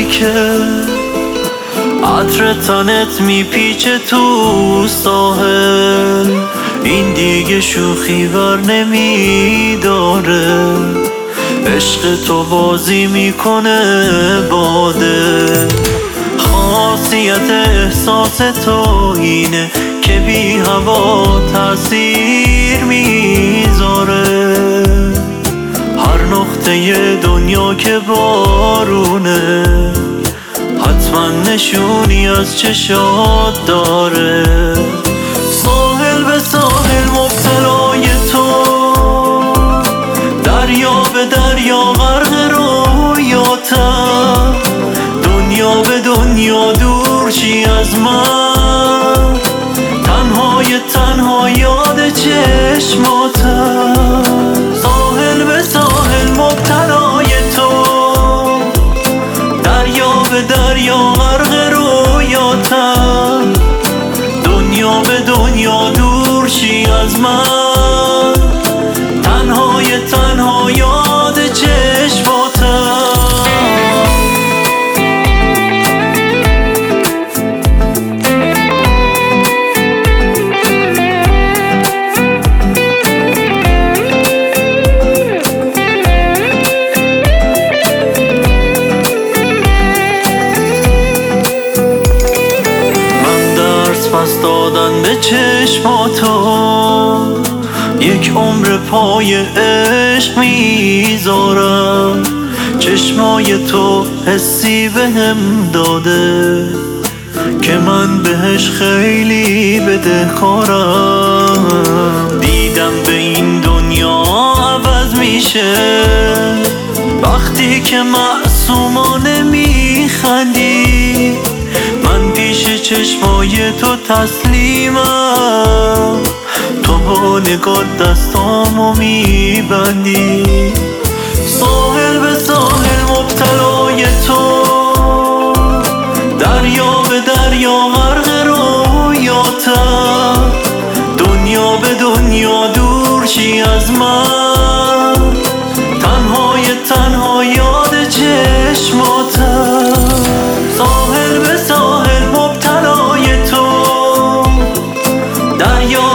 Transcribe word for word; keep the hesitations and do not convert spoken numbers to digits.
تاریکه، عطر تنت میپیچه تو ساحل، این دیگه شوخی ور نمیداره، عشق تو بازی میکنه باده. خاصیت احساس تو اینه که بی هوا تأثیر میذاره، هر نقطه دنیا که بارونه حتما نشونی از چشات داره. ساحل به ساحل مبتلای تو، دریا به دریا غرق رویاتم، دنیا به دنیا دور چی از من، تنهای تنها یاد چشماتم. ساحل به ساحل مبتلای تو، دریا به دریا غرق رویاتم، دنیا به دنیا دور چی از من، تنهای تنها یاد چشماتم. پس دادن به چشماتو، یک عمر پای عشق میذارم، چشمای تو حسی بهم داده که من بهش خیلی بدهکارم. دیدم به این دنیا عوض میشه وقتی که معصومانه میخندی، من پیش چشمای تو تسلیمم، تو با نگاه دستامو میبندی. ساحل به ساحل مبتلای تو، دریا به دریا غرق رویاتم، دنیا به دنیا دور چی از من، تنهای تنها یاد چشماتم. ساحل به ساحل مبتلای تو، دریا